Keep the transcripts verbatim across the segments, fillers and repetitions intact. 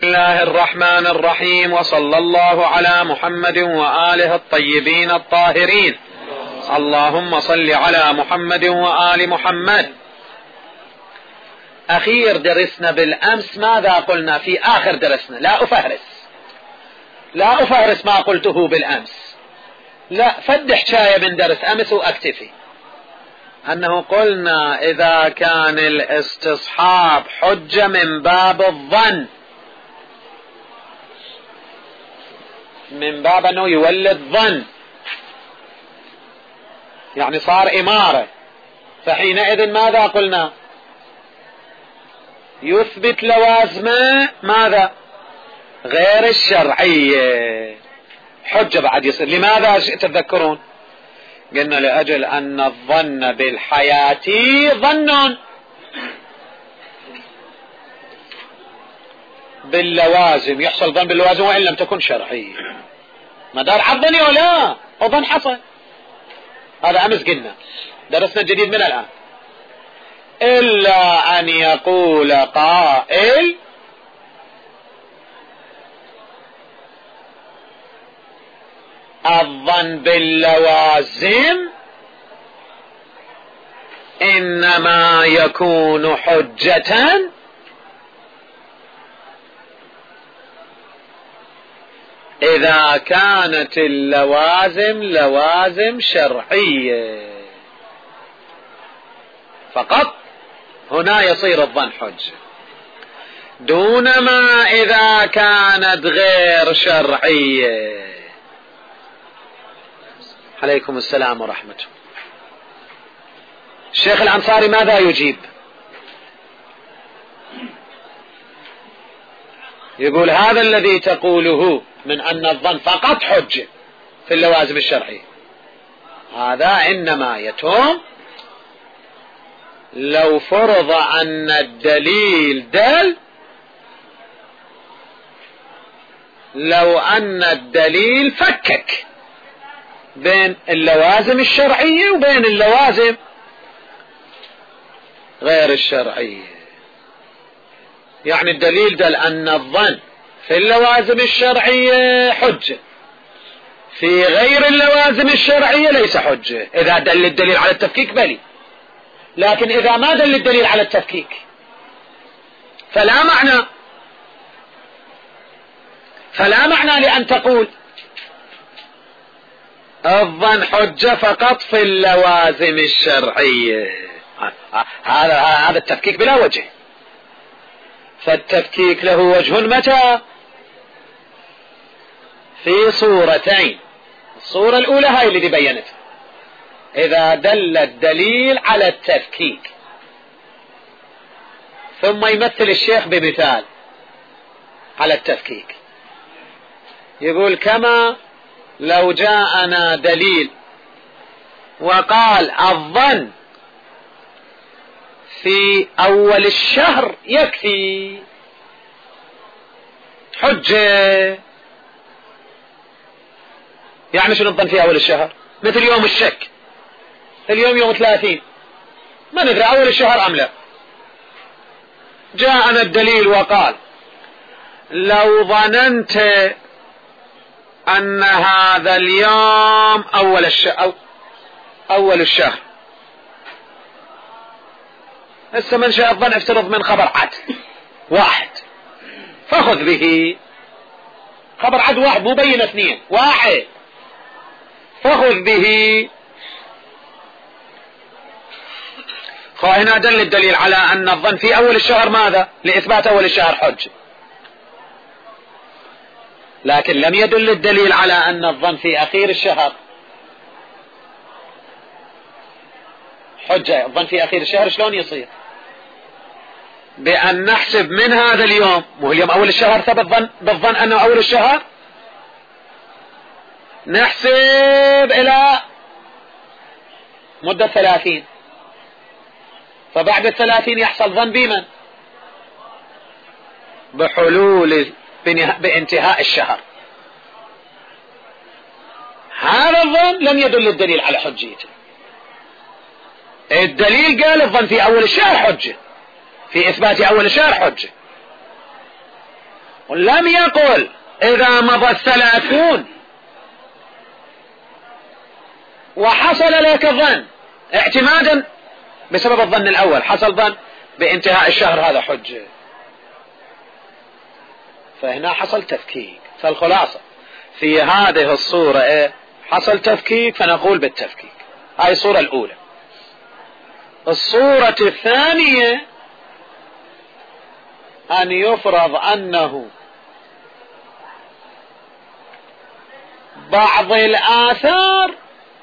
بسم الله الرحمن الرحيم، وصلى الله على محمد وآله الطيبين الطاهرين. اللهم صل على محمد وآل محمد. أخير درسنا بالأمس ماذا قلنا في آخر درسنا؟ لا أفهرس لا أفهرس ما قلته بالأمس، لا فد حكاية من درس أمس وأكتفي. أنه قلنا إذا كان الاستصحاب حجة من باب الظن، من باب أنه يولد ظن، يعني صار إمارة، فحينئذ ماذا قلنا؟ يثبت لوازمه ماذا؟ غير الشرعية، حجة بعد يصير. لماذا تتذكرون؟ قلنا لأجل أن الظن بالحياة ظن، باللوازم يحصل ظن باللوازم وإن لم تكن شرعية. مدار عظني ولا أظن حصل، هذا أمس قلنا. درسنا الجديد من الآن، إلا أن يقول قائل الظن باللوازم إنما يكون حجة إذا كانت اللوازم لوازم شرعية فقط، هنا يصير الظن حجة، دون ما إذا كانت غير شرعية. عليكم السلام ورحمة الله. الشيخ الأنصاري ماذا يجيب؟ يقول هذا الذي تقوله من أن الظن فقط حجة في اللوازم الشرعية، هذا إنما يتم لو فرض أن الدليل دل لو أن الدليل فكك بين اللوازم الشرعية وبين اللوازم غير الشرعية. يعني الدليل دل أن الظن في اللوازم الشرعية حجة، في غير اللوازم الشرعية ليس حجة. إذا دل الدليل على التفكيك بلي، لكن إذا ما دل الدليل على التفكيك فلا معنى فلا معنى لأن تقول الظن حجة فقط في اللوازم الشرعية. هذا هذا التفكيك بلا وجه. فالتفكيك له وجه متى؟ في صورتين. الصورة الأولى هاي اللي بينتها، إذا دل الدليل على التفكيك. ثم يمثل الشيخ بمثال على التفكيك، يقول كما لو جاءنا دليل وقال الظن في أول الشهر يكفي حجة. يعني شنو الظن في أول الشهر؟ مثل يوم الشك، اليوم يوم ثلاثين ما ندري أول الشهر أم لا. جاءنا الدليل وقال لو ظننت أن هذا اليوم أول الشهر أو أول الشهر، هسه من شاء الظن افترض من خبر عد واحد فخذ به. خبر عد واحد مو بين اثنين، واحد فخذ به. فهنا دل الدليل على أن الظن في أول الشهر ماذا؟ لإثبات أول الشهر حجة، لكن لم يدل الدليل على أن الظن في أخير الشهر حجة. الظن في أخير الشهر شلون يصير؟ بأن نحسب من هذا اليوم، مو اليوم أول الشهر ثبت ظن بالظن أنه أول الشهر، نحسب إلى مدة ثلاثين، فبعد الثلاثين يحصل ظن بمن؟ بحلول بانتهاء الشهر. هذا الظن لم يدل الدليل على حجيته. الدليل قال الظن في أول الشهر حجة، في إثبات أول الشهر حجة، لم يقل إذا مضى الثلاثون وحصل لك الظن اعتمادا بسبب الظن الأول، حصل ظن بانتهاء الشهر هذا حجة، فهنا حصل تفكيك. فالخلاصة في هذه الصورة إيه؟ حصل تفكيك، فنقول بالتفكيك. هاي الصورة الأولى. الصورة الثانية أن يفرض أنه بعض الآثار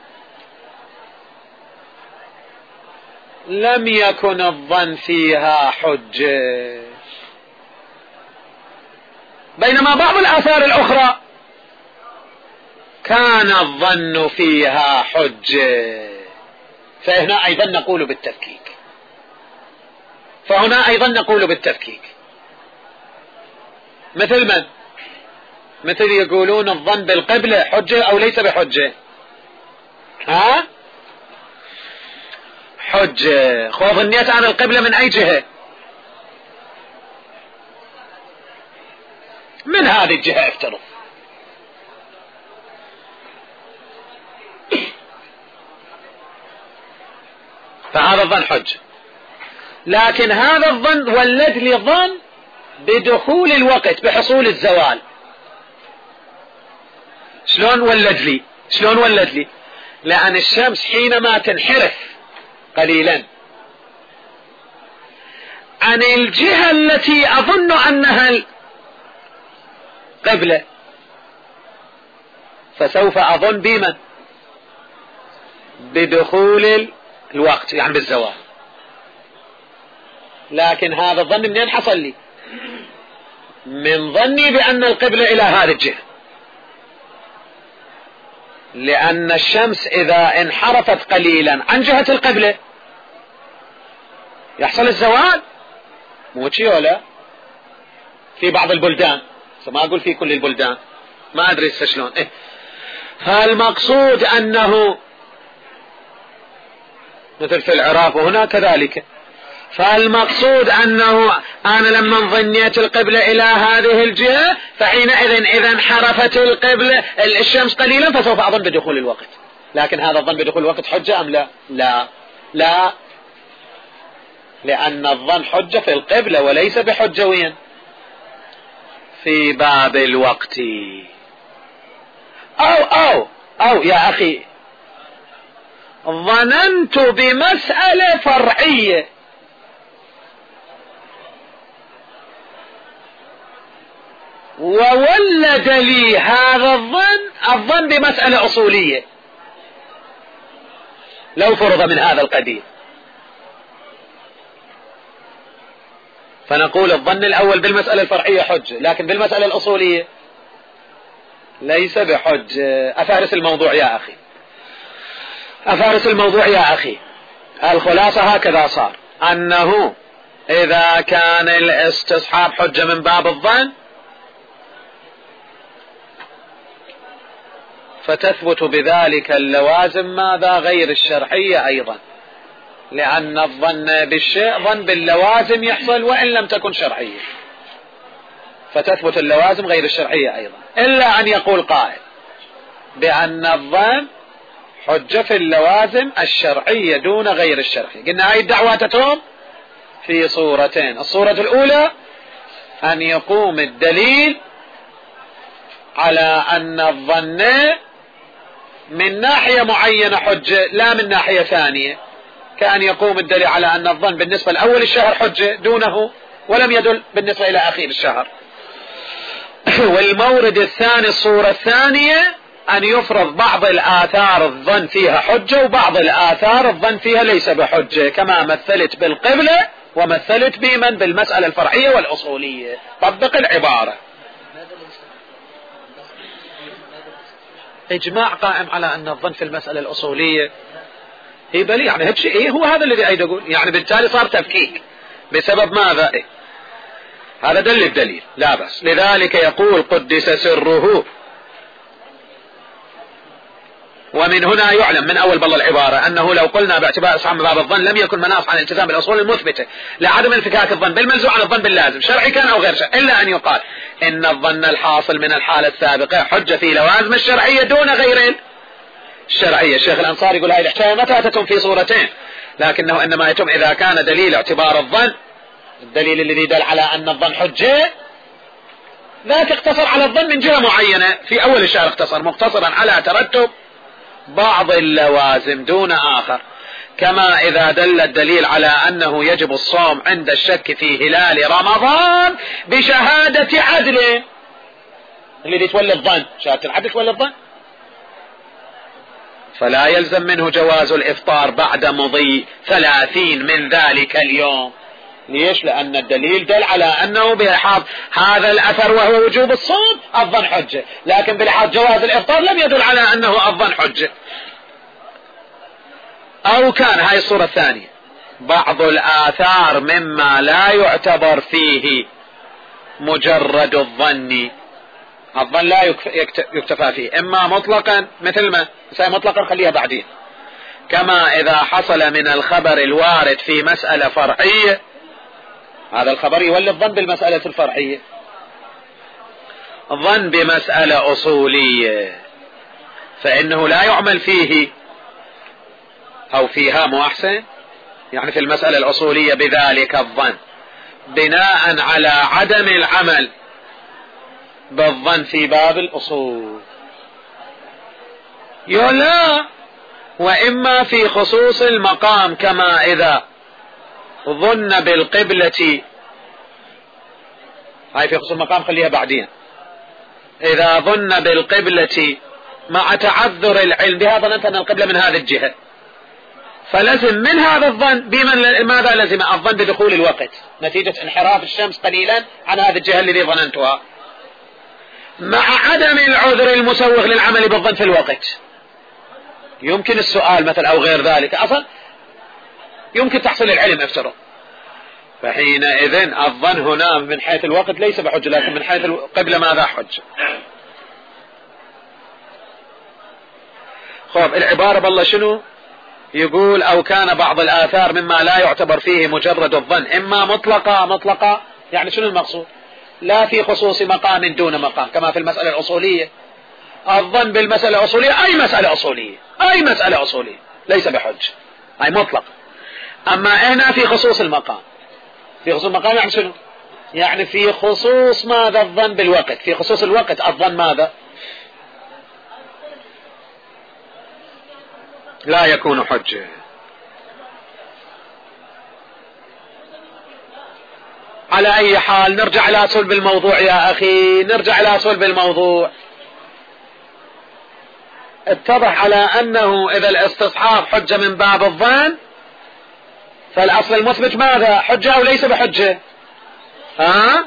لم يكن الظن فيها حجة، بينما بعض الآثار الأخرى كان الظن فيها حجة، فهنا أيضا نقول بالتفكيك. فهنا أيضا نقول بالتفكيك. مثل من؟ مثل يقولون الظن بالقبلة حجة أو ليس بحجة. ها؟ حجة. خو ظنيت عن القبلة من أي جهة؟ من هذه الجهة افترض. فهذا الظن حجة، لكن هذا الظن ولد لي ظن بدخول الوقت بحصول الزوال. شلون ولد لي؟ شلون ولد لي؟ لأن الشمس حينما تنحرف قليلا عن الجهة التي أظن أنها القبلة فسوف أظن بمن؟ بدخول الوقت، يعني بالزوال. لكن هذا الظن منين حصل لي؟ من ظني بأن القبلة إلى هذه الجهة، لأن الشمس إذا انحرفت قليلا عن جهة القبلة يحصل الزوال. مو شي ولا في بعض البلدان، ما أقول في كل البلدان، ما أدري شلون. إيه؟ فالمقصود أنه مثل في العراق وهنا كذلك، فالمقصود أنه أنا لما ظنيت القبلة إلى هذه الجهة فحينئذ إذا انحرفت القبلة الشمس قليلا فسوف أظن بدخول الوقت. لكن هذا الظن بدخول الوقت حجة أم لا؟ لا لا، لأن الظن حجة في القبلة وليس بحجة وين؟ في باب الوقت. أو أو أو يا أخي ظننت بمسألة فرعية وولد لي هذا الظن الظن بمسألة أصولية، لو فرض من هذا القبيل، فنقول الظن الأول بالمسألة الفرعية حجة، لكن بالمسألة الأصولية ليس بحجة. أفارس الموضوع يا أخي، أفارس الموضوع يا أخي. الخلاصة هكذا صار، أنه إذا كان الاستصحاب حجة من باب الظن فتثبت بذلك اللوازم ماذا؟ غير الشرعية أيضا، لأن الظن بالشيء ظن باللوازم يحصل وإن لم تكن شرعية، فتثبت اللوازم غير الشرعية أيضا. إلا أن يقول قائل بأن الظن حجة في اللوازم الشرعية دون غير الشرعية. قلنا هاي الدعواتهم في صورتين. الصورة الأولى أن يقوم الدليل على أن الظن من ناحية معينة حجة لا من ناحية ثانية، كأن يقوم الدليل على أن الظن بالنسبة لأول الشهر حجة دونه ولم يدل بالنسبة إلى أخير الشهر. والمورد الثاني الصورة الثانية أن يفرض بعض الآثار الظن فيها حجة وبعض الآثار الظن فيها ليس بحجة، كما مثلت بالقبلة ومثلت بمن بالمسألة الفرعية والأصولية. طبق العبارة. إجماع قائم على أن الظن في المسألة الأصولية هي بلي، يعني هيك شيء. إيه هو هذا الذي أريد أقول، يعني بالتالي صار تفكيك بسبب ماذا؟ إيه؟ هذا دل الدليل، لا بس. لذلك يقول قدس سره ومن هنا يعلم من أول بل العبارة أنه لو قلنا باعتبار إصحاب باب الظن لم يكن مناص عن الالتزام بالأصول المثبتة لعدم انفكاك الظن بالملزوم عن الظن باللازم شرعي كان أو غير شرعي، إلا أن يقال إن الظن الحاصل من الحالة السابقة حجة في لوازم الشرعية دون غير الشرعية. الشيخ الأنصاري يقول هذه الحكاية متى تتم في صورتين، لكنه إنما يتم إذا كان دليل اعتبار الظن الدليل الذي دل على أن الظن حجة ذاك اقتصر على الظن من جهة معينة، في أول الشهر اقتصر مقتصرا على ترتب بعض اللوازم دون آخر، كما إذا دل الدليل على أنه يجب الصوم عند الشك في هلال رمضان بشهادة عدل الذي تولي الظن، شهادة العدل تولي الظن، فلا يلزم منه جواز الإفطار بعد مضي ثلاثين من ذلك اليوم. ليش؟ لأن الدليل دل على أنه بلحاظ هذا الأثر وهو وجوب الصوم الظن حجة، لكن بلحاظ جواز الإفطار لم يدل على أنه الظن حجة. أو كان هاي الصورة الثانية بعض الآثار مما لا يعتبر فيه مجرد الظن، الظن لا يكتفى فيه، إما مطلقا مثل ما مطلقا خليها بعدين، كما إذا حصل من الخبر الوارد في مسألة فرعية هذا الخبر يولي الظن بالمسألة الفرعية، الظن بمسألة أصولية فإنه لا يعمل فيه أو فيها مو أحسن، يعني في المسألة الأصولية بذلك الظن بناء على عدم العمل بالظن في باب الأصول. يلا وإما في خصوص المقام كما إذا ظن بالقبلة، هاي في خصوص المقام خليها بعدين، إذا ظن بالقبلة مع تعذر العلم بها ظننت أن القبلة من هذه الجهة، فلزم من هذا الظن بمن ماذا لزم الظن بدخول الوقت نتيجة انحراف الشمس قليلا عن هذه الجهة التي ظننتها، مع عدم العذر المسوغ للعمل بالظن في الوقت، يمكن السؤال مثل أو غير ذلك أصلا يمكن تحصل العلم افترض، فحينئذ الظن هنا من حيث الوقت ليس بحجة، لكن من حيث القبلة ماذا حجة. خب العبارة بالله شنو يقول؟ أو كان بعض الآثار مما لا يعتبر فيه مجرد الظن إما مطلقة مطلقة، يعني شنو المقصود؟ لا في خصوص مقام دون مقام كما في المسألة الأصولية، الظن بالمسألة الأصولية أي مسألة أصولية أي مسألة أصولية ليس بحج، أي مطلق. أما هنا في خصوص المقام، في خصوص المقام يعني شنو؟ يعني في خصوص ماذا الظن بالوقت، في خصوص الوقت الظن ماذا لا يكون حجة. على أي حال نرجع إلى صلب الموضوع يا أخي، نرجع إلى صلب الموضوع. اتضح على أنه إذا الاستصحاب حجة من باب الظن فالأصل المثبت ماذا حجة أو ليس بحجة؟ ها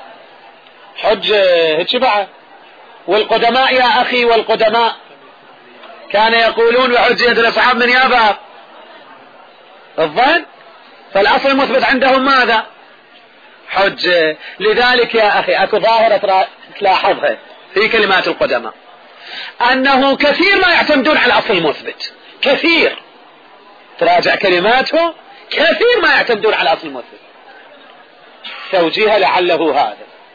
حجة هيك بعد. والقدماء يا أخي والقدماء كان يقولون بحجية الأصحاب من يا باب الظن، فالأصل المثبت عندهم ماذا حجة. لذلك يا أخي أكو ظاهرة تلاحظها في كلمات القدماء أنه كثير ما يعتمدون على الأصل المثبت، كثير تراجع كلماته كثير ما يعتمدون على الأصل المثبت. توجيه لعله هذا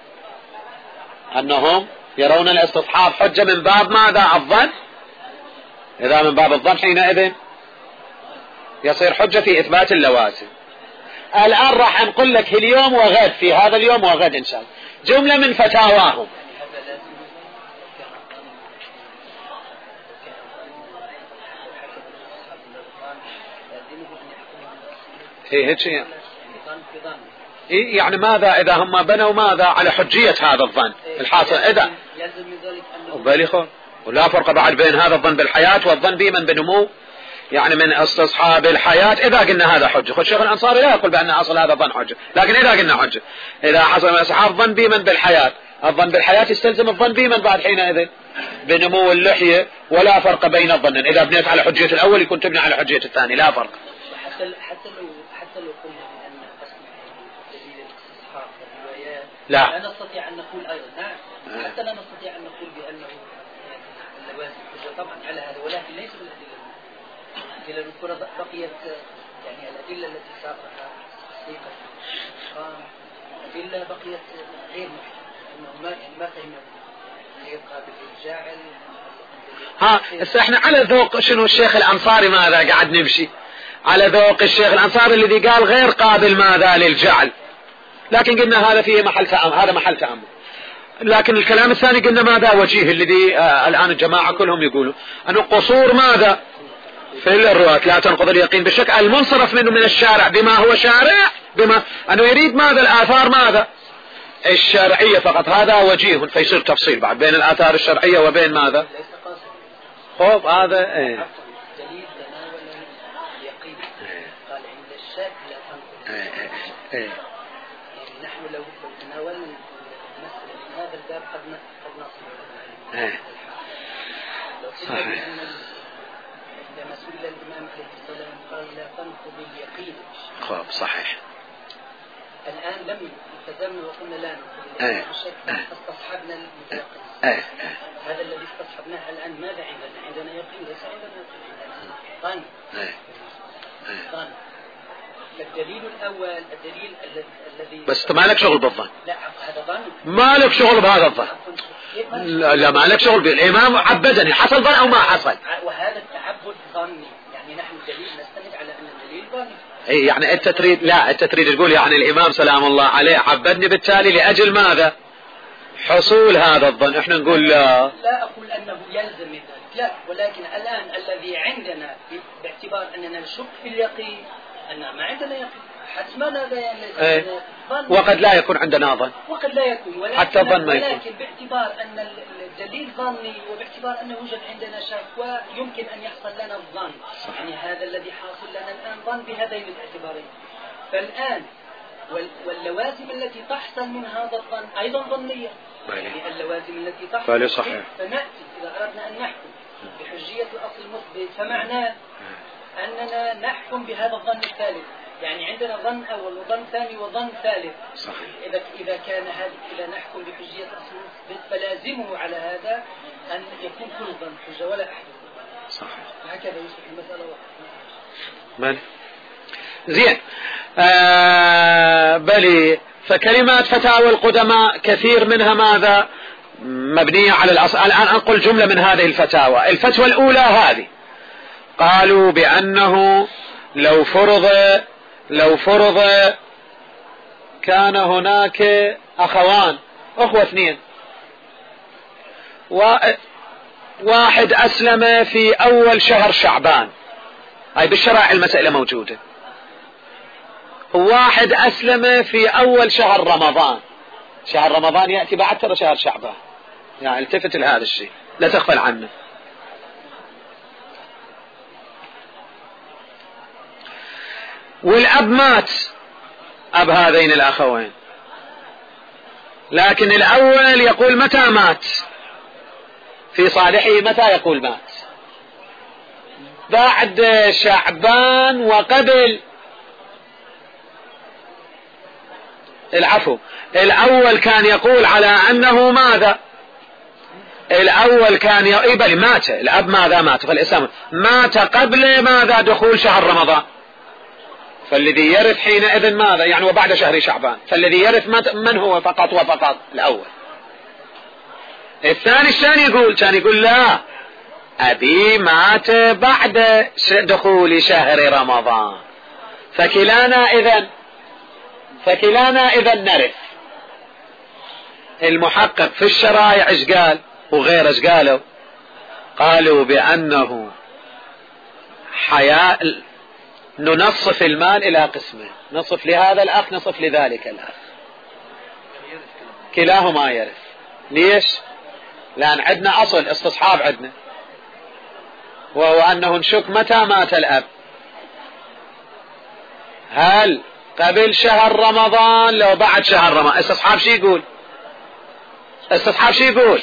أنهم يرون الاستصحاب حجة من باب ماذا الظن، إذا من باب الظن حينئذ يصير حجة في إثبات اللوازم. الآن راح نقول لك اليوم وغد في هذا اليوم وغد إن شاء الله جملة من فتاواهم. إيه هيك يعني. إيه يعني ماذا إذا هم بنوا ماذا على حجية هذا الظن الحاصل إذا وبالغ، ولا فرق بعد بين هذا الظن بالحياة والظن بمن بنمو، يعني من استصحاب الحياة إذا قلنا هذا حجة. خذ شيخ الأنصاري لا يقول بأن أصل هذا ظن حجة، لكن إذا قلنا حجة إذا حصل من استصحاب ظن بمن بالحياة، الظن بالحياة يستلزم الظن بمن بعد حينئذ بنمو اللحية، ولا فرق بين الظن إذا بنيت على حجية الأول يكون تبني على حجية الثاني، لا فرق. حتى حتى لو حتى لو قلنا بأن قسم دليل الاستصحاب الروايات لا لا نستطيع أن نقول أيضا نعم حتى لا نستطيع أن نقول بأنه اللوازم حجة طبعا على هذا، ولكن ليس بالأدلة الأدلة الأخرى بقيت، يعني الأدلة التي سابقها حقيقة أدلة بقيت غير محكمة، ما يعني ما فهمنا غير قابل للجاعل. ها بس احنا على ذوق شنو الشيخ الأنصاري ماذا قاعد نمشي على ذوق الشيخ الأنصاري الذي قال غير قابل ماذا للجعل، لكن قلنا هذا فيه محل تأمل، هذا محل تأمل. لكن الكلام الثاني قلنا ماذا وجيه الذي آه الآن الجماعة كلهم يقولوا أنه قصور ماذا في الرواة لا تنقض اليقين بالشك، المنصرف منه من الشارع بما هو شارع، بما أنه يريد ماذا الآثار ماذا الشرعية فقط، هذا وجيه. فيصير تفصيل بعد بين الآثار الشرعية وبين ماذا خوف هذا ايه. دليل تناول اليقين قال عند الشك لا تنقض. ايه ايه يعني نحن لو تناولنا المسألة من هذا الباب قد قد نصل ايه لو قلنا بأن لما سئل الإمام عليه السلام قال لا تنقض اليقين خوف صحيح. الآن لم التزمنا وقلنا لا ننقض ايه الشك، استصحبنا المتيقن. ايه هذا الذي استصحبناه الآن ماذا عندنا؟ عندنا يقين ليس عندنا ظن. ظن. الدليل الأول الدليل الذي بس ما لك شغل بالظن. لا هذا ظن. ما لك شغل بهذا الظن. لا, لا ما لك شغل بالإمام عبدني حصل ظن أو ما حصل. وهذا التعبد ظني، يعني نحن الدليل نستند على أن الدليل ظني. اي يعني انت تريد لا انت تريد تقول يعني الإمام سلام الله عليه عبدني بالتالي لأجل ماذا؟ حصول هذا الظن. احنا نقول لا لا أقول أنه يلزم ذلك لا، ولكن الآن الذي عندنا باعتبار أننا نشك في اليقين أن ما عندنا يقين حتما هذا يعني ايه. وقد لا يكون عندنا ظن وقد لا يكون، ولكن, حتى ظن ما يكون. ولكن باعتبار أن الدليل ظني وباعتبار أنه يوجد عندنا شك ويمكن أن يحصل لنا الظن، يعني هذا الذي حاصل لنا الآن ظن بهذين الاعتبارين. فالآن واللوازم التي تحصل من هذا الظن أيضا ظنية، يعني اللوازم التي تحصل صحيح. فنأتي إذا أردنا أن نحكم بحجية الأصل المثبت فمعناه أننا نحكم بهذا الظن الثالث، يعني عندنا ظن أول وظن ثاني وظن ثالث. صحيح. إذا إذا كان هذا إذا نحكم بحجية الأصل المثبت فلازمه على هذا أن يكون كل ظن حجة ولا أحد. صحيح. وهكذا يصبح المسألة من زين آه بلي. فكلمات فتاوى القدماء كثير منها ماذا مبنية على الأصل. الآن أنقل جملة من هذه الفتاوى. الفتوى الأولى هذه قالوا بأنه لو فرض لو فرض كان هناك أخوان أخوة اثنين، واحد أسلم في أول شهر شعبان، أي بالشرائع المسألة موجودة، واحد أسلم في أول شهر رمضان، شهر رمضان يأتي بعد ترى شهر شعبان، يعني التفت لهذا الشيء لا تغفل عنه. والأب مات، أب هذين الأخوين، لكن الأول يقول متى مات في صالحه، متى يقول مات بعد شعبان وقبل العفو. الأول كان يقول على أنه ماذا الأول كان يقبل مات الأب ماذا مات فالإسلام مات قبل ماذا دخول شهر رمضان، فالذي يرث حينئذ ماذا يعني وبعد شهر شعبان، فالذي يرث من هو فقط وفقط الأول. الثاني الثاني يقول كان يقول لا أبي مات بعد دخول شهر رمضان، فكلانا إذن فكلانا إذن نرث. المحقق في الشرائع ايش قال وغير ايش قالوا؟ قالوا بأنه حياة ننصف المال إلى قسمين، نصف لهذا الأخ نصف لذلك الأخ، كلاهما يرث. ليش؟ لأن عندنا أصل استصحاب عندنا، وهو أنه نشك متى مات الأب، هل قبل شهر رمضان لو بعد شهر رمضان. استصحاب شي يقول استصحاب شي يقول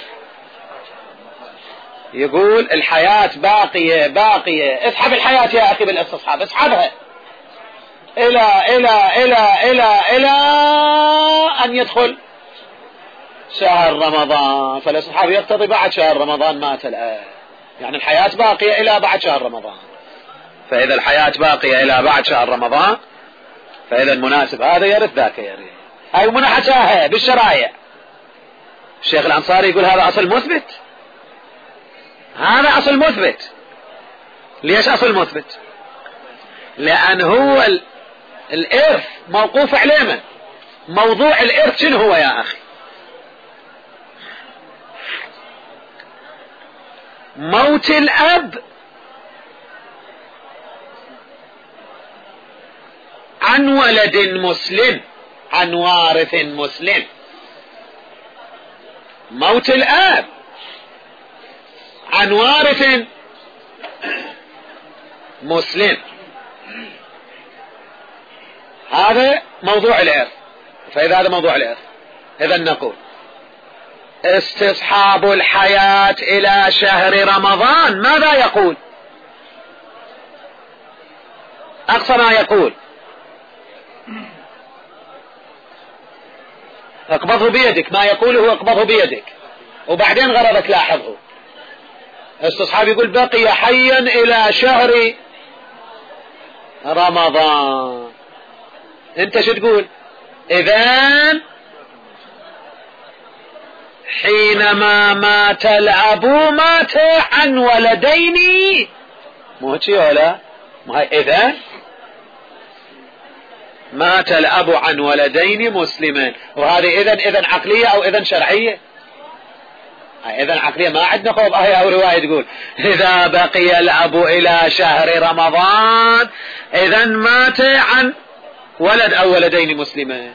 يقول الحياة باقية باقية، اسحب الحياة يا أخي بالاستصحاب، اسحبها إلى إلى إلى إلى إلى أن يدخل شهر رمضان، فالاستصحاب يقتضي بعد شهر رمضان مات الآن. يعني الحياة باقية إلى بعد شهر رمضان، فإذا الحياة باقية إلى بعد شهر رمضان فإذا المناسب هذا يرث ذاك يرث. هاي منحتاها بالشرائع. الشيخ الأنصاري يقول هذا أصل مثبت، هذا أصل مثبت. ليش أصل مثبت؟ لأن هو الإرث موقوف عليه من؟ موضوع الإرث شنو هو يا أخي؟ موت الأب عن ولد مسلم، عن وارث مسلم. موت الأب عن وارث مسلم، هذا موضوع الإرث. فإذا هذا موضوع الإرث إذا نقول استصحاب الحياة إلى شهر رمضان ماذا يقول؟ أقصى ما يقول اقبضه بيدك، ما يقوله اقبضه بيدك. وبعدين غرضك لاحظه، استصحاب يقول بقي حيا إلى شهر رمضان. انت شو تقول؟ إذن حينما مات الأب مات عن ولدين، مو هيك ولا؟ إذن مات الأب عن ولدين مسلمين. وهذه إذن إذن عقلية أو إذن شرعية؟ إذن عقلية ما عندنا خوف. أهي أو رواية تقول إذا بقي الأب إلى شهر رمضان إذن مات عن ولد أو ولدين مسلمين.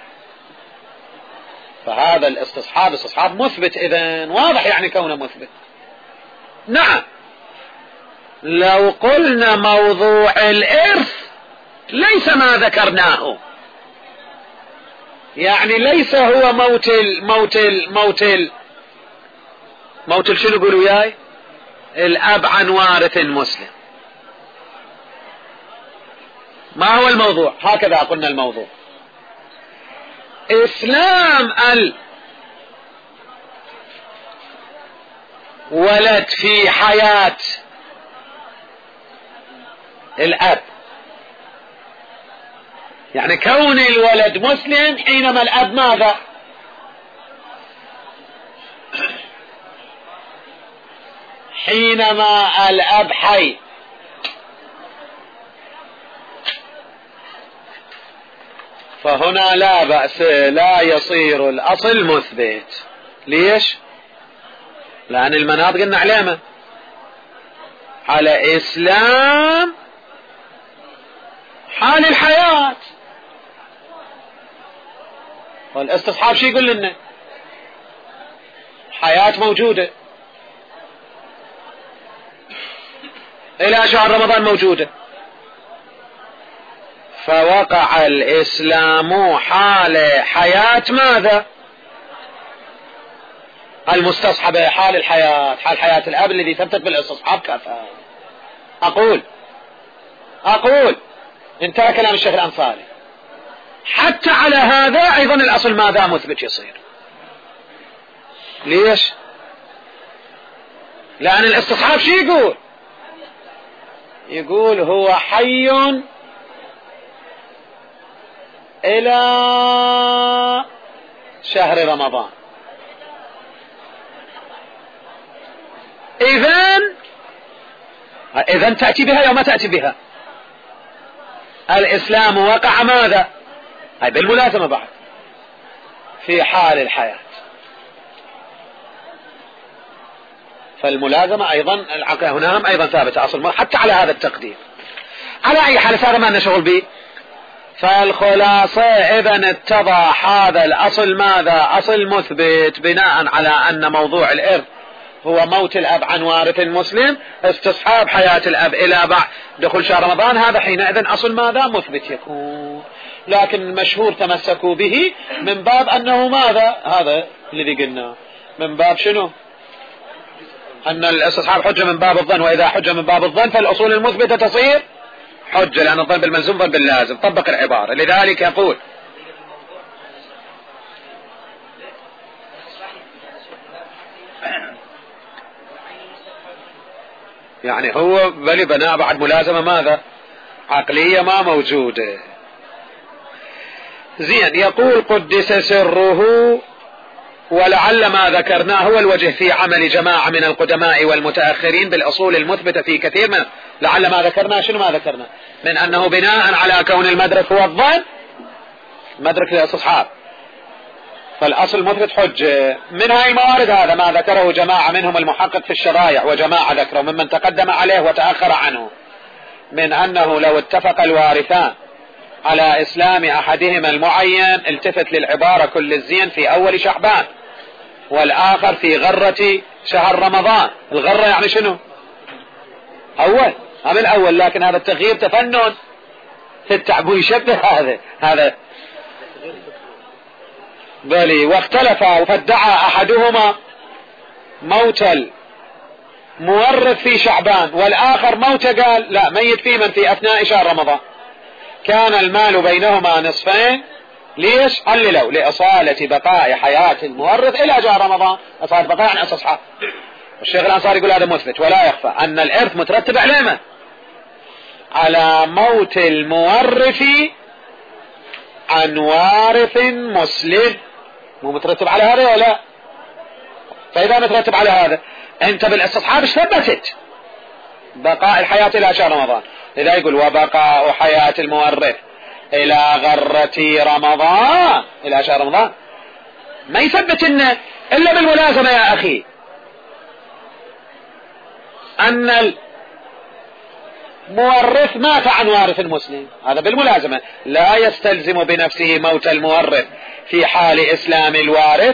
فهذا الاستصحاب استصحاب مثبت، إذن واضح يعني كونه مثبت. نعم لو قلنا موضوع الإرث ليس ما ذكرناه، يعني ليس هو موت ال موت ال موت ال موت ال شنو قولوا وياي؟ الأب عن وارث مسلم. ما هو الموضوع؟ هكذا قلنا الموضوع إسلام الولد في حياة الأب، يعني كون الولد مسلم حينما الأب ماذا؟ حينما الأب حي. فهنا لا بأس، لا يصير الأصل مثبت. ليش؟ لأن المناط قلنا علامة على إسلام حال الحياة. والاستصحاب شي يقول لنا؟ حياة موجودة إلى شهر رمضان موجودة، فوقع الإسلام حال حياة ماذا؟ المستصحبة حال الحياة، حال حياة الأب الذي ثبتت بالاستصحاب كفى. أقول أقول انتهى كلام الشيخ الأنصاري. حتى على هذا أيضا الأصل ماذا مثبت يصير. ليش؟ لأن الاستصحاب شو يقول؟ يقول هو حي إلى شهر رمضان. إذن إذن تأتي بها أو ما تأتي بها؟ الإسلام وقع ماذا؟ هاي بالملازمة بعد في حال الحياة. فالملازمة أيضا العقل هنا هم أيضا ثابتة أصل حتى على هذا التقدير. على أي حال هذا ما نشغل به. فالخلاصة إذن اتضح هذا الأصل ماذا؟ أصل مثبت بناء على أن موضوع الإرث هو موت الأب عن وارث مسلم، استصحاب حياة الأب إلى بعد دخول شهر رمضان، هذا حينئذ أصل ماذا؟ مثبت يكون. لكن المشهور تمسكوا به من باب أنه ماذا؟ هذا الذي قلنا من باب شنو؟ أن الاستصحاب حجة من باب الظن، وإذا حجة من باب الظن فالأصول المثبتة تصير حجة، لأن الظن بالملزوم ظن باللازم. طبق العبارة. لذلك يقول يعني هو بل بناء بعد ملازمة ماذا عقلية ما موجودة. زين. يقول قدس سره ولعل ما ذكرناه هو الوجه في عمل جماعة من القدماء والمتأخرين بالأصول المثبتة في كثير من لعل ما ذكرنا شنو ما ذكرنا من أنه بناء على كون المدرك هو الظن مدرك للاستصحاب فالأصل مثبت حجة. من هاي الموارد هذا ما ذكره جماعة منهم المحقق في الشرائع وجماعة ذكره ممن تقدم عليه وتأخر عنه من أنه لو اتفق الوارثان على إسلام أحدهما المعين التفت للعبارة كل الزين في أول شعبان والآخر في غرة شهر رمضان. الغرة يعني شنو أول هم الأول لكن هذا التغيير تفنن في التعب يشبه هذا هذا بلي. واختلف فادعى أحدهما موت المورث في شعبان والآخر موت قال لا ميت في من في أثناء شهر رمضان. كان المال بينهما نصفين. ليش؟ عللوا لأصالة بقاء حياة المورث إلى شهر رمضان. أصالة بقاء يعني أستصحاب. الشيخ الأنصاري يقول هذا مثبت ولا يخفى أن الإرث مترتب على على موت المورث عن وارث مسلم. مو مترتب على هذا ولا؟ فإذا مترتب على هذا أنت بالاستصحاب ايش ثبتت؟ بقاء الحياة إلى شهر رمضان. لذا يقول وبقاء حياة المورث إلى غرة رمضان إلى شهر رمضان ما يثبت إنه إلا بالملازمة يا أخي أن المورث مات عن وارث المسلم هذا بالملازمة لا يستلزم بنفسه موت المورث في حال إسلام الوارث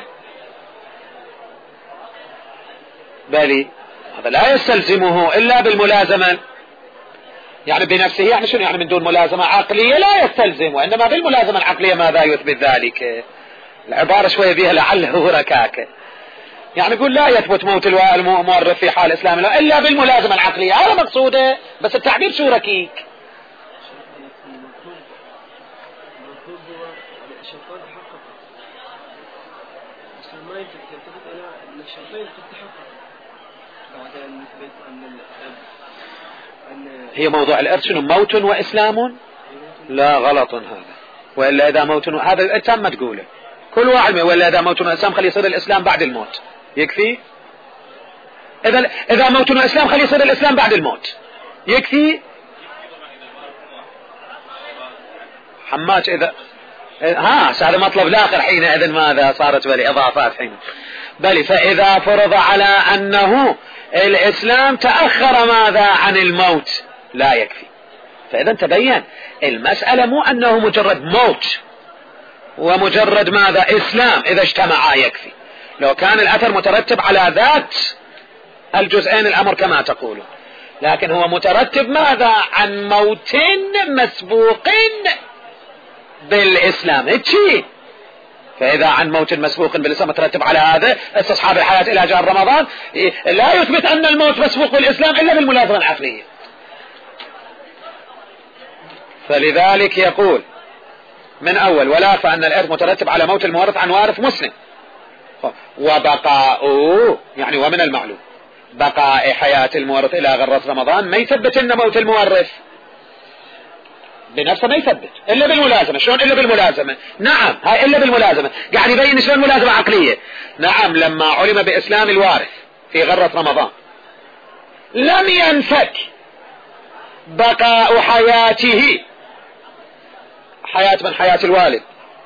بل هذا لا يستلزمه إلا بالملازمة يعني بنفسه يعني شنو يعني من دون ملازمة عقلية لا يستلزم وإنما بالملازمة العقلية ماذا يثبت ذلك. العبارة شوية بها لعله ركاكة يعني يقول لا يثبت موت المورث في حال إسلام الله إلا بالملازمة العقلية هذا مقصوده بس التعبير شو ركيك. هي موضوع الإرث شنو موت وإسلام لا غلط هذا وإلا إذا موت هذا الإتم ما تقوله كل واحد وإلا إذا موت وإسلام خلي يصير الإسلام بعد الموت يكفي. إذا إذا موت وإسلام خلي يصير الإسلام بعد الموت يكفي. حماش إذا ها هذا مطلب الآخر حينئذ ماذا صارت بلي إضافات حين بلي. فإذا فرض على أنه الإسلام تأخر ماذا عن الموت لا يكفي. فإذا تبين المسألة مو أنه مجرد موت ومجرد ماذا إسلام إذا اجتمعا يكفي. لو كان الأثر مترتب على ذات الجزئين الأمر كما تقولون لكن هو مترتب ماذا عن موت مسبوق بالإسلام هيك. فإذا عن موت مسبوق بالإسلام مترتب على هذا استصحاب الحياة إلى شهر رمضان لا يثبت أن الموت مسبوق بالإسلام إلا بالملازمة العقلية. فلذلك يقول من أول ولا فأن الإرث مترتب على موت المورث عن وارث مسلم وبقاء يعني ومن المعلوم بقاء حياة المورث إلى غرة رمضان ما يثبت أن موت المورث بنفسه ما يثبت إلا بالملازمة. شلون إلا بالملازمة؟ نعم هاي إلا بالملازمة قاعد يبين شلون ملازمة عقلية. نعم لما علم بإسلام الوارث في غرة رمضان لم ينفك بقاء حياته حياة من حياة الوالد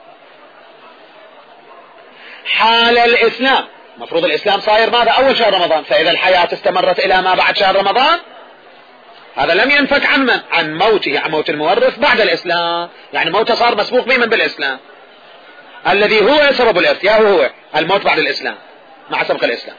حال الإسلام. مفروض الإسلام صاير ماذا أول شهر رمضان فإذا الحياة استمرت إلى ما بعد شهر رمضان هذا لم ينفك عن من عن موته عن موت المورث بعد الإسلام يعني موته صار مسبوق بمن بالإسلام الذي هو سبب الإرث يا هو, هو الموت بعد الإسلام مع سبق الإسلام.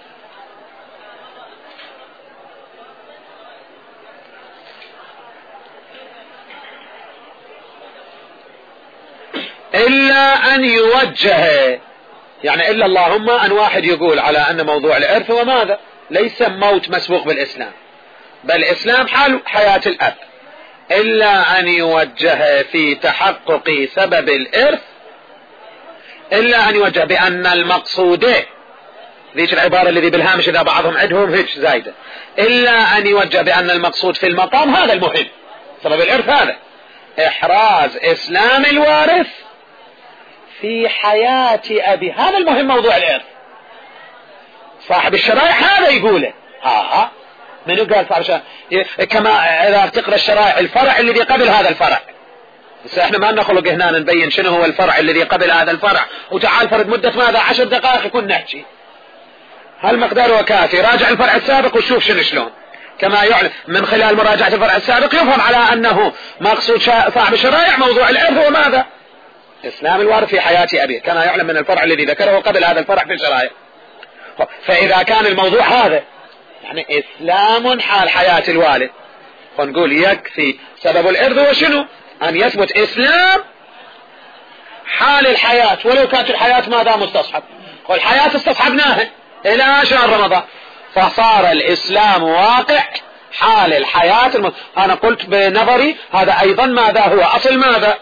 إلا أن يوجه يعني إلا اللهم أن واحد يقول على أن موضوع الإرث هو ماذا ليس موت مسبوق بالإسلام بل إسلام حال حياة الأب إلا أن يوجه في تحقق سبب الإرث إلا أن يوجه بأن المقصود ذيك العبارة الذي بالهامش إذا بعضهم عندهم هيك زايدة، إلا أن يوجه بأن المقصود في المقام هذا المهم، سبب الإرث هذا إحراز إسلام الوارث في حياة أبي، هذا المهم موضوع الإرث. صاحب الشرائع هذا يقوله. آه منو قال صاحب الشرائع؟ كما إذا تقرأ الشرائع الفرع الذي قبل هذا الفرع. بس احنا ما نخلق هنا نبين شنو هو الفرع الذي قبل هذا الفرع، وتعال فرد مدة ماذا عشر دقائق يكون نحكي هالمقدار وكافي. راجع الفرع السابق وشوف شنو شلون، كما يعلم من خلال مراجعة الفرع السابق يفهم على أنه مقصود صاحب الشرائع موضوع الإرث هو ماذا؟ إسلام الوارث في حياة أبيه، كما يعلم من الفرع الذي ذكره قبل هذا الفرع في الشرائع. فإذا كان الموضوع هذا يعني إسلام حال حياة الوالد، فنقول يكفي سبب الإرث هو شنو؟ أن يثبت إسلام حال الحياة، ولو كانت الحياة ماذا مستصحب، والحياة استصحبناها إلى شهر رمضان، فصار الإسلام واقع حال الحياة الم... أنا قلت بنظري هذا أيضا ماذا هو أصل ماذا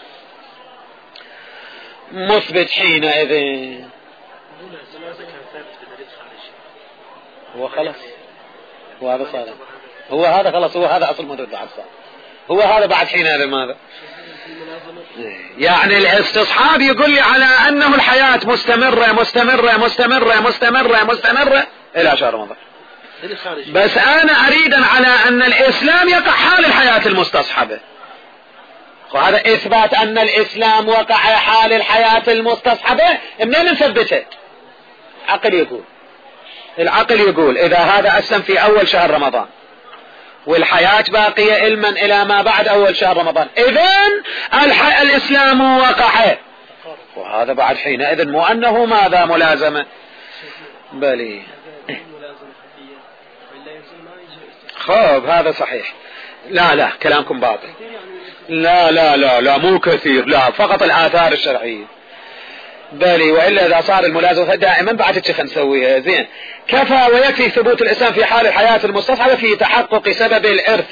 مثبت حينئذ. هو خلاص هو هذا صار هو هذا خلاص هو هذا أصل مثبت بعد صار هو هذا بعد حينئذ ماذا يعني الاستصحاب يقول لي على أنه الحياة مستمرة مستمرة مستمرة مستمرة مستمرة إلى شهر رمضان، بس أنا أريد على أن الإسلام يقع حال الحياة المستصحبة، وهذا إثبات أن الإسلام وقع حال الحياة المستصحبة منين نثبته؟ العقل يقول العقل يقول إذا هذا أسلم في أول شهر رمضان والحياة باقية علما إلى ما بعد أول شهر رمضان، إذن الإسلام وقع، وهذا بعد حينئذ مو أنه ماذا ملازمة بلي خب هذا صحيح. لا لا كلامكم باطل، لا لا لا لا مو كثير، لا فقط الآثار الشرعية بلي، وإلا إذا صار الملازمة دائما بعد تشخ نسويها زين. كفى ويكفي ثبوت الإسلام في حال الحياة المستصحبة في تحقق سبب الإرث،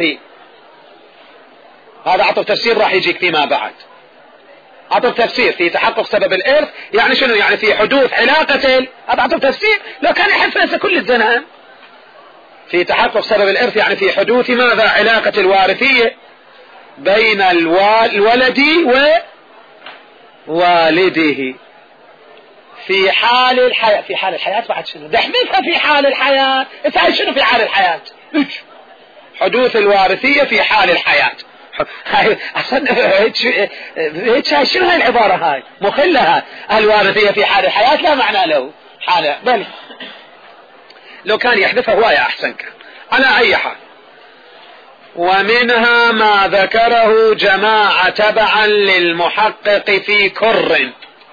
هذا عطف تفسير راح يجيك فيما بعد، عطف تفسير في تحقق سبب الإرث يعني شنو؟ يعني في حدوث علاقة، هذا عطف تفسير لو كان يحف نفسه كل الزمان. في تحقق سبب الإرث يعني في حدوث ماذا؟ علاقة الوارثية بين الولد ووالده في حال الحياة. في حال الحياة بعد شنو؟ دحمسها في حال الحياة، اسأل شنو في حال الحياة؟ حدوث الوارثية في حال الحياة. هاي أصلا هيك شنو هاي العبارة هاي؟ مخلها الوارثية في حال الحياة لا معنى له حالة، بل لو كان يحذفها هواية أحسن كان. على أي حال، ومنها ما ذكره جماعة تبعا للمحقق في كر،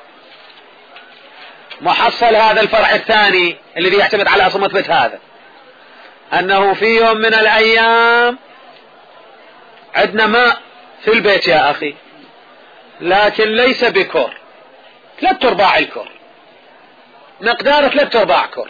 محصل هذا الفرع الثاني الذي يعتمد على أصل مثبت هذا، أنه في يوم من الأيام عندنا ماء في البيت يا أخي، لكن ليس بكر، ثلاث أرباع الكر، مقدار ثلاث أرباع كر.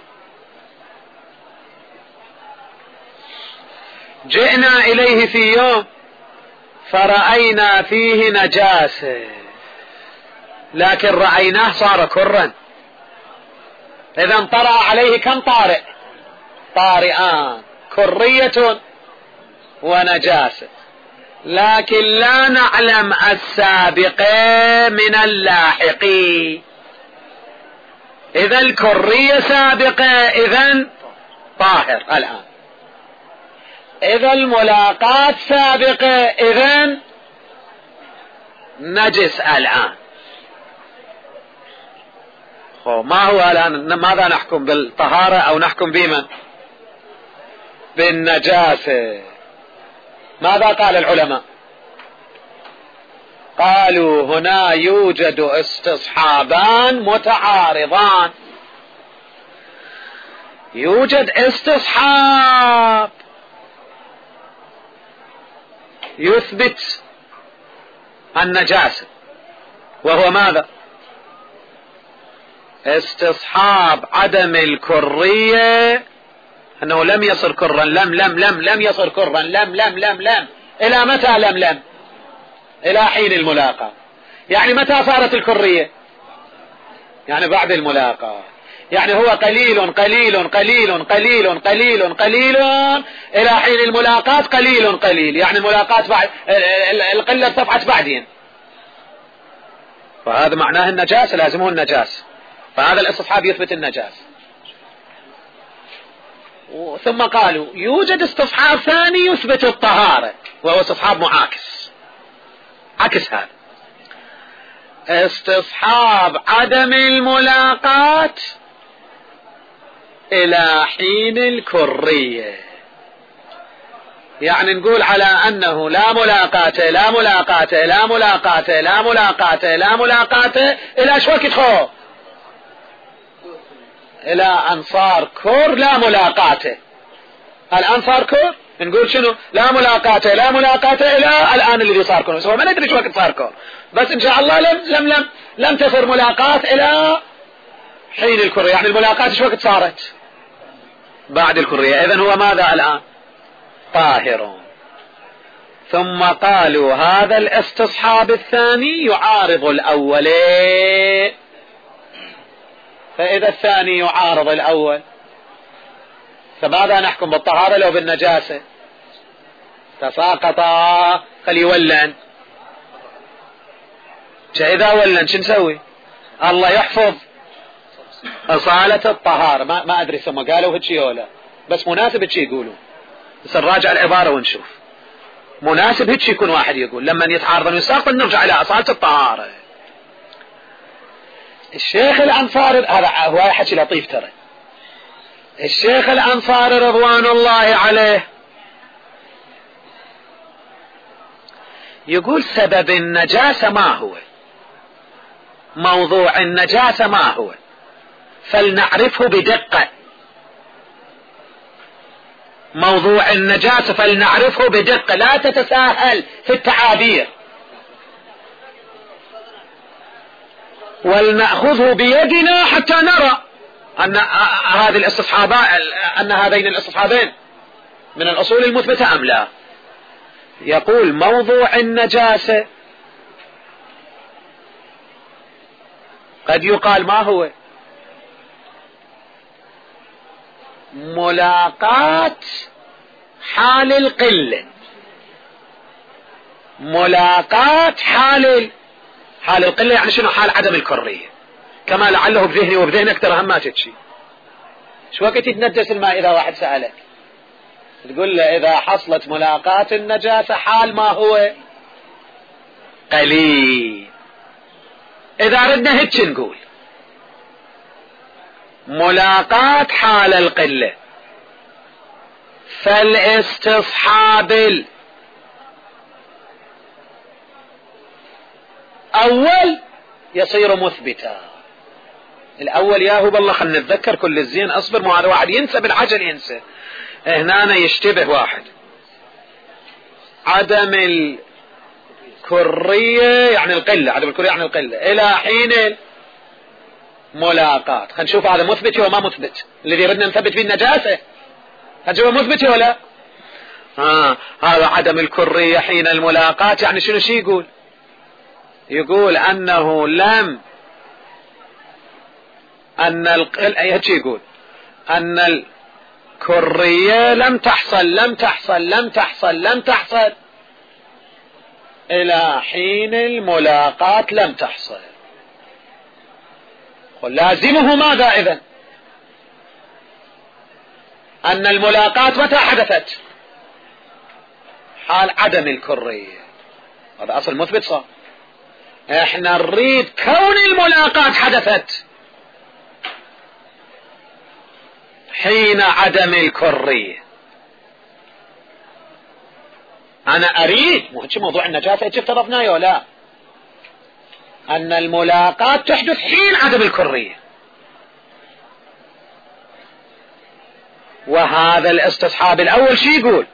جئنا إليه في يوم فرأينا فيه نجاسة، لكن رأيناه صار كرا، إذا طرأ عليه كم طارئ؟ طارئان، كرية ونجاسة، لكن لا نعلم السابق من اللاحق. إذا الكرية سابقة، إذا طاهر الآن. إذا الملاقات سابقة، إذا نجس الآن. ما هو الآن ماذا نحكم؟ بالطهارة أو نحكم بما؟ بالنجاسة. ماذا قال العلماء؟ قالوا هنا يوجد استصحابان متعارضان، يوجد استصحاب يثبت النجاسة، وهو ماذا؟ استصحاب عدم الكرية، أنه لم يصر كرا، لم لم لم لم يصر كرا، لم لم لم لم إلى متى لم لم؟ إلى حين الملاقاة. يعني متى صارت الكرية؟ يعني بعد الملاقاة. يعني هو قليل قليل قليل قليل قليل قليل إلى حين الملاقاة قليل قليل، يعني الملاقاة بعد القلة ارتفعت بعدين، فهذا معناه النجاسة، لازمه النجاسة، فهذا الاستصحاب يثبت النجاسة. ثم قالوا يوجد استصحاب ثاني يثبت الطهارة، وهو استصحاب معاكس، عكس هذا، استصحاب عدم الملاقاة إلى حين الكرية. يعني نقول على أنه لا ملاقاة لا ملاقاة لا ملاقاة لا ملاقاة لا ملاقاة إلى شو وقت خو إلى أنصار كر لا ملاقاة. الآن صار كر، نقول شنو؟ لا ملاقاة لا ملاقاة إلى الآن الذي صار كر، سواء ما ندري شو وقت صار كر، بس إن شاء الله لم لم لم لم تصير ملاقاة إلى حين الكرية. يعني الملاقاة شو وقت صارت؟ بعد الكرية. إذن هو ماذا الآن؟ طاهر. ثم قالوا هذا الاستصحاب الثاني يعارض الأول، فإذا الثاني يعارض الأول فماذا نحكم بالطهارة لو بالنجاسة؟ تساقطا خليولن، إذا ولن شو نسوي؟ الله يحفظ أصالة الطهارة. ما, ما أدري ثم قالوا هتشي ولا، بس مناسب هتشي يقولوا، بس نراجع العبارة ونشوف مناسب هتشي يكون واحد يقول لما يتعارض ويساقط نرجع إلى أصالة الطهارة. الشيخ الأنصاري هذا هو حكي لطيف ترى، الشيخ الأنصاري رضوان الله عليه يقول سبب النجاسة ما هو، موضوع النجاسة ما هو، فلنعرفه بدقة. موضوع النجاسة فلنعرفه بدقة، لا تتساهل في التعابير، ولنأخذه بيدنا حتى نرى أن هذه الاستصحابات أن هذين الاستصحابين من الأصول المثبتة أم لا. يقول موضوع النجاسة قد يقال ما هو؟ ملاقاة حال القلة، ملاقاة حال حال القلة، يعني شنو؟ حال عدم الكرية، كما لعله بذهني وبذهنك ترى هم ما تتشي. شو وقت يتنجس الماء؟ إذا واحد سألك تقول له إذا حصلت ملاقاة النجاسة حال ما هو قليل. إذا ردنا هيك نقول ملاقاة حال القلة، فالاستصحاب الأول يصير مثبتا. الأول ياهو بالله خلنا نتذكر كل الزين، أصبر، مو هذا واحد ينسى بالعجل ينسى. هنا يشتبه واحد، عدم الكرية يعني القلة، عدم الكرية يعني القلة إلى حين ملاقاة. خلينا نشوف هذا مثبت وما مثبت، الذي ردنا نثبت به النجاسة هل هو مثبت ولا؟ آه هذا عدم الكرية حين الملاقاة، يعني شنو شي يقول؟ يقول أنه لم أن القل هيك يقول أن الكرية لم تحصل لم تحصل لم تحصل لم تحصل إلى حين الملاقاة لم تحصل. لازمه ماذا إذن؟ أن الملاقاة متى حدثت؟ حال عدم الكرية، هذا أصل مثبت صار. احنا نريد كون الملاقاة حدثت حين عدم الكرية. أنا أريد مو هيك موضوع النجاسة هيك افترضناه ولا لا؟ أن الملاقاة تحدث حين عدم الكرية، وهذا الاستصحاب الأول شي يقول؟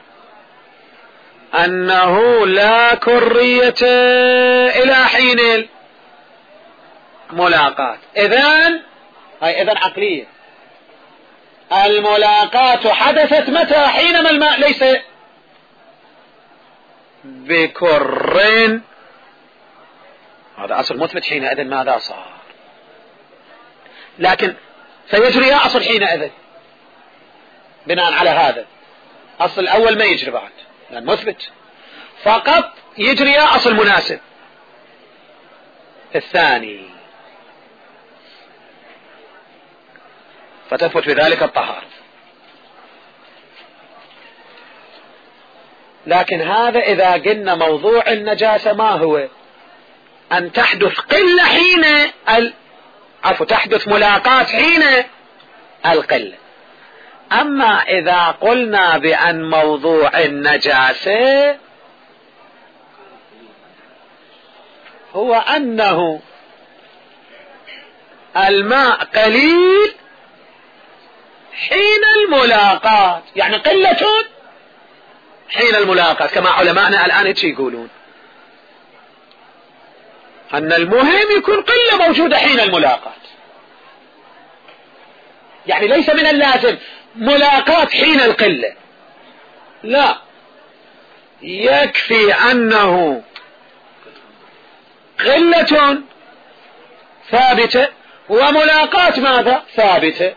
أنه لا كرية إلى حين الملاقاة. إذن هاي إذن عقلية، الملاقاة حدثت متى؟ حينما الماء ليس بكر، هذا أصل مثبت. حينئذ ماذا صار؟ لكن فيجري يا أصل حينئذ. بناء على هذا أصل الأول ما يجري بعد لأن مثبت، فقط يجري يا أصل مناسب الثاني، فتثبت بذلك الطهارة. لكن هذا إذا قلنا موضوع النجاسة ما هو أن تحدث قلة حين ال... عفوا تحدث ملاقاة حين القلة. أما إذا قلنا بأن موضوع النجاسة هو أنه الماء قليل حين الملاقاة، يعني قلة حين الملاقاة، كما علماءنا الآن هيك يقولون أن المهم يكون قلة موجودة حين الملاقاة، يعني ليس من اللازم ملاقاة حين القلة، لا، يكفي أنه قلة ثابتة وملاقاة ماذا ثابتة.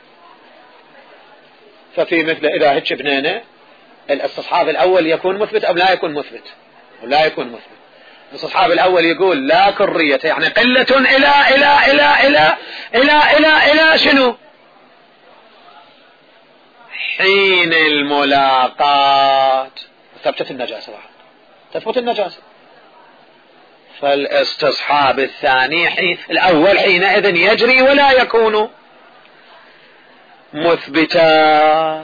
ففي مثل إذا هيك بنينا الاستصحاب الأول يكون مثبت أو لا يكون مثبت، ولا يكون مثبت. الاستصحاب الأول يقول لا كرية، يعني قلة إلى إلى إلى إلى إلى إلى إلى شنو؟ حين الملاقاة ثبتت النجاسة بعد، تثبت النجاسة. فالاستصحاب الثاني حين الأول حينئذ يجري ولا يكون مثبتا.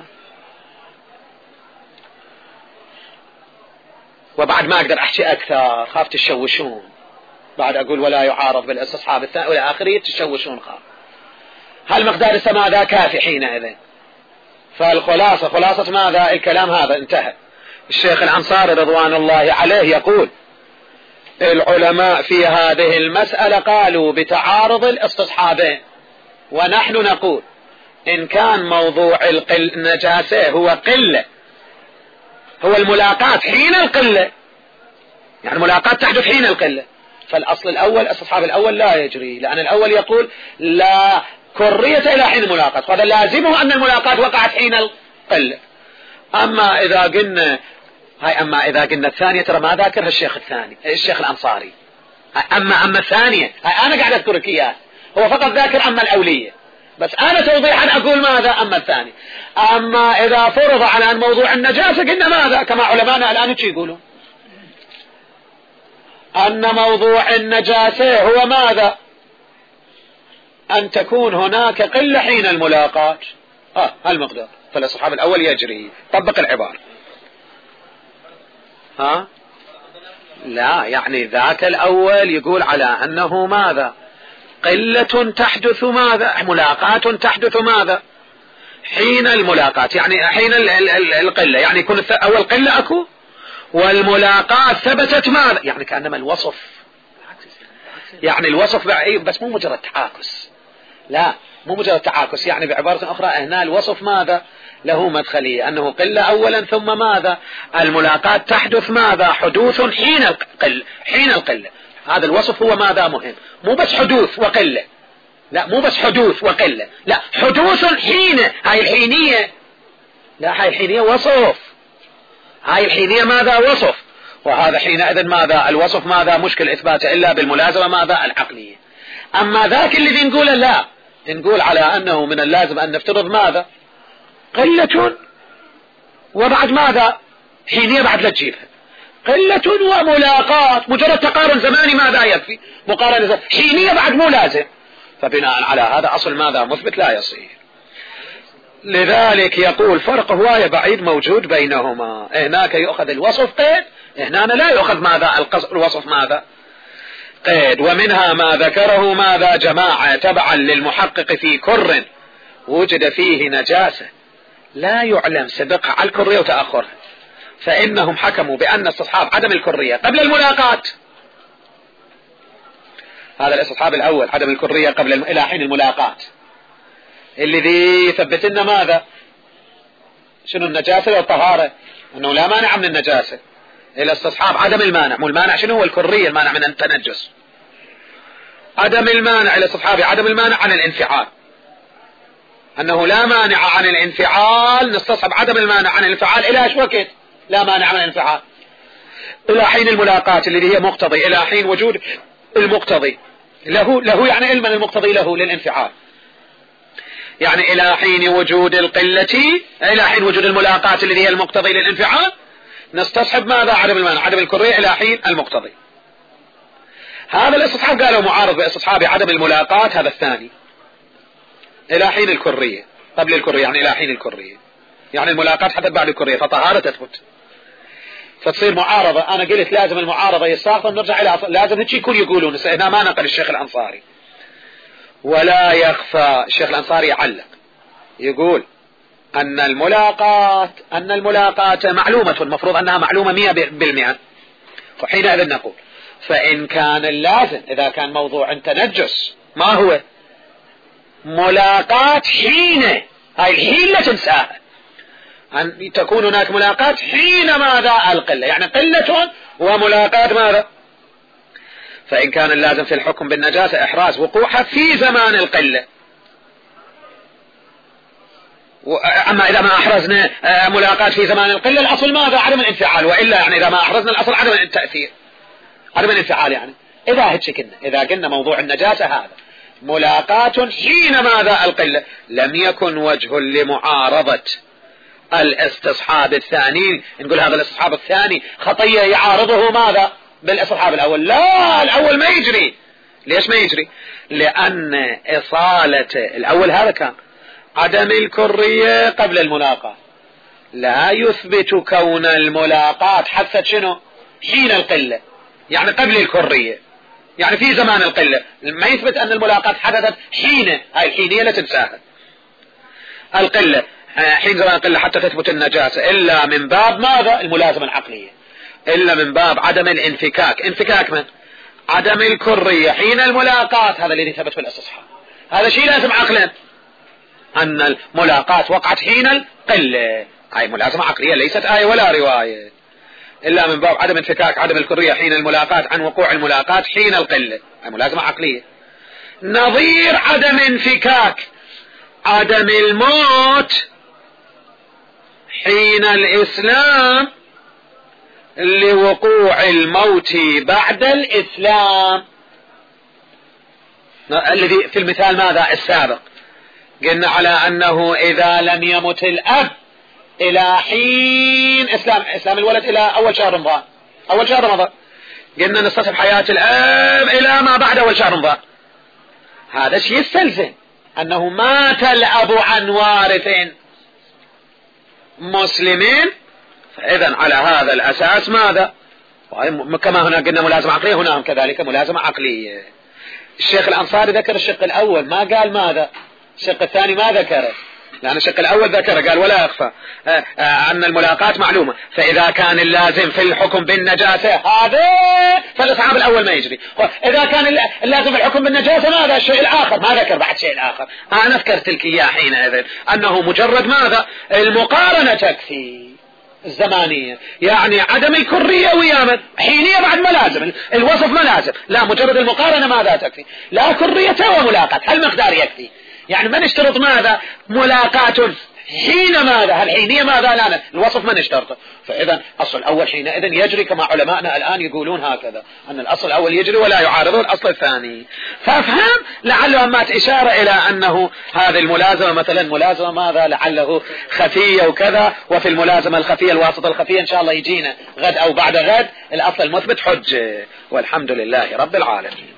وبعد ما أقدر أحكي أكثر، خاف تشوشون، بعد أقول ولا يعارض بالاستصحاب الثاني وإلى آخره تشوشون، خاف هل مقدار ماذا كافي حينئذ. فالخلاصة خلاصة ماذا الكلام هذا انتهى. الشيخ الأنصاري رضوان الله عليه يقول العلماء في هذه المسألة قالوا بتعارض الاستصحابين، ونحن نقول إن كان موضوع النجاسة هو قلة، هو الملاقاة حين القلة، يعني ملاقاة تحدث حين القلة، فالأصل الأول الاستصحاب الأول لا يجري، لأن الأول يقول لا كرية إلى حين الملاقاة، فهذا لازمه أن الملاقاة وقعت حين القلة. أما إذا قلنا هاي أما إذا قلنا الثانية ترى ما ذاكرها الشيخ الثاني الشيخ الأنصاري، أما أما الثانية هاي أنا قاعد أذكرك إياه، هو فقط ذاكر أما الأولية، بس أنا توضيحا أقول ماذا أما الثاني. أما إذا فرض على أن موضوع النجاسة قلنا ماذا كما علماءنا الآن يقولون أن موضوع النجاسة هو ماذا أن تكون هناك قلة حين الملاقاة، آه هالمقدار. فالأصحاب الأول يجري، طبق العبارة. ها لا، يعني ذاك الأول يقول على أنه ماذا قلة تحدث ماذا ملاقاة تحدث ماذا حين الملاقاة، يعني حين ال ال ال القلة، يعني يكون أول قلة أكو والملاقاة ثبتت ماذا، يعني كأنما الوصف، يعني الوصف بس مو مجرد تعاكس، لا مو مجرد تعاكس، يعني بعبارة أخرى هنا الوصف ماذا له مدخلية، أنه قلة أولا ثم ماذا الملاقاة تحدث ماذا حدوث حين القلة، حين القلة. هذا الوصف هو ماذا مهم، مو بس حدوث وقلة، لا مو بس حدوث وقلة، لا حدوث حين، هاي الحينية، لا هاي الحينية وصف، هاي الحينية ماذا وصف، وهذا حينئذ ماذا الوصف ماذا مشكل إثباته إلا بالملازمة ماذا العقلية. أما ذاك الذي نقوله لا، نقول على أنه من اللازم أن نفترض ماذا قلة وبعد ماذا حينية بعد لا تجيبها، قلة وملاقاة، مجرد تقارن زماني ماذا يكفي، مقارنة زماني. حينية بعد مو لازم، فبناء على هذا أصل ماذا مثبت لا يصير. لذلك يقول فرق هواية بعيد موجود بينهما، هناك يؤخذ الوصف قيد، هنا لا يؤخذ ماذا الوصف ماذا قيد. ومنها ما ذكره ماذا جماعة تبعا للمحقق في كر وجد فيه نجاسة لا يعلم سبقها على الكرية وتأخرها، فإنهم حكموا بأن استصحاب عدم الكرية قبل الملاقاة، هذا الاستصحاب الأول عدم الكرية قبل الم... إلى حين الملاقاة، الذي يثبت لنا ماذا شنو النجاسة والطهارة، أنه لا مانع من النجاسة، إلى استصحاب عدم المانع، مو المانع شنو هو الكرية، المانع من التنجس، عدم المانع إلى استصحاب عدم المانع عن الانفعال، أنه لا مانع عن الانفعال، نستصحب عدم المانع عن الانفعال إلى ايش وقت؟ لا مانع عن الانفعال إلى حين الملاقاة اللي هي مقتضي، إلى حين وجود المقتضي له، له يعني علما المقتضي له للانفعال، يعني إلى حين وجود القلة، إلى حين وجود الملاقاة اللي هي المقتضي للانفعال، نستصحب ماذا؟ عدم المانع، عدم الكرية إلى حين المقتضي. هذا الاستصحاب قالوا معارض باستصحاب عدم الملاقاة، هذا الثاني إلى حين الكرية، قبل الكرية يعني إلى حين الكرية، يعني الملاقاة حدث بعد الكرية فطهارة تثبت، فتصير معارضة. أنا قلت لازم المعارضة يستغفر، نرجع إلى لازم هيك يكون يقولون، هنا ما نقل الشيخ الأنصاري. ولا يخفى الشيخ الأنصاري يعلق يقول أن الملاقاة أن الملاقاة معلومة، المفروض أنها معلومة مئة بالمئة، وحينئذ نقول فإن كان اللازم إذا كان موضوع تنجس ما هو ملاقاة حين، هاي الحين لا تنساها، أن تكون هناك ملاقاة حين ماذا؟ القلة، يعني قلة وملاقاة ماذا؟ فإن كان اللازم في الحكم بالنجاسة إحراز وقوعها في زمان القلة، أما إذا ما أحرزنا ملاقاة في زمان القلة الأصل ماذا؟ عدم الانفعال، وإلا يعني إذا ما أحرزنا الأصل عدم التأثير، عدم الانفعال. يعني إذا هتشكلنا إذا قلنا موضوع النجاسة هذا ملاقاة حين ماذا؟ القلة، لم يكن وجه لمعارضة الاستصحاب الثاني، نقول هذا الاستصحاب الثاني خطية يعارضه ماذا؟ بالاستصحاب الأول. لا، الأول ما يجري. ليش ما يجري؟ لأن إصالة الأول هذا كان عدم الكرية قبل الملاقاة، لا يثبت كون الملاقاة حدثت شنو؟ حين القلة، يعني قبل الكرية، يعني في زمان القلة، ما يثبت أن الملاقاة حدثت حين، هاي الحينية لا تنساها، القلة حين زمان القلة حتى تثبت النجاسة، إلا من باب ماذا؟ الملازمة العقلية، إلا من باب عدم الانفكاك. انفكاك من؟ عدم الكرية حين الملاقاة، هذا الذي ثبت في الاستصحاب، هذا شيء لازم عقلا، أن الملاقاة وقعت حين القلة، هاي ملازمة عقلية ليست آية ولا رواية، إلا من باب عدم انفكاك عدم الكرية حين الملاقاة عن وقوع الملاقاة حين القلة، هاي ملازمة عقلية. نظير عدم انفكاك عدم الموت حين الإسلام لوقوع الموت بعد الإسلام، الذي في المثال ماذا؟ السابق قلنا على أنه إذا لم يمت الأب إلى حين إسلام إسلام الولد إلى أول شهر رمضان، أول شهر رمضان، قلنا نستصحب حياة الأب إلى ما بعد أول شهر رمضان، هذا شيء يستلزم أنه مات الأب عن وارث مسلمين، فإذا على هذا الأساس ماذا؟ كما هنا قلنا ملازمة عقلية، هنا كذلك ملازمة عقلية. الشيخ الأنصاري ذكر الشق الأول، ما قال ماذا؟ الشق الثاني ما ذكره، لأن الشق الأول ذكره قال ولا يخفى أن الملاقاة معلومة، فإذا كان اللازم في الحكم بالنجاسة هذا فالإصحاب الأول ما يجري، إذا كان اللازم في الحكم بالنجاسة ماذا؟ الشيء الآخر ما ذكر بعد شيء الآخر، أنا ذكرت لك إياه حينئذ أنه مجرد ماذا؟ المقارنة تكفي الزمانية، يعني عدم الكرية ويامن حينية بعد ملازم، الوصف ملازم، لا مجرد المقارنة ماذا تكفي؟ لا كرية وملاقاة، هالمقدار يكفي، يعني ما نشترط ماذا؟ ملاقاة حين ماذا؟ هالحينية ماذا؟ لا الوصف ما نشترطه، فإذا أصل الأول حينئذ يجري كما علماءنا الآن يقولون هكذا، أن الأصل الأول يجري ولا يعارضه الأصل الثاني. فأفهم لعله ما إشارة إلى أنه هذه الملازمة مثلا ملازمة ماذا؟ لعله خفية وكذا، وفي الملازمة الخفية الواسطة الخفية إن شاء الله يجينا غد أو بعد غد الأصل المثبت حجة، والحمد لله رب العالمين.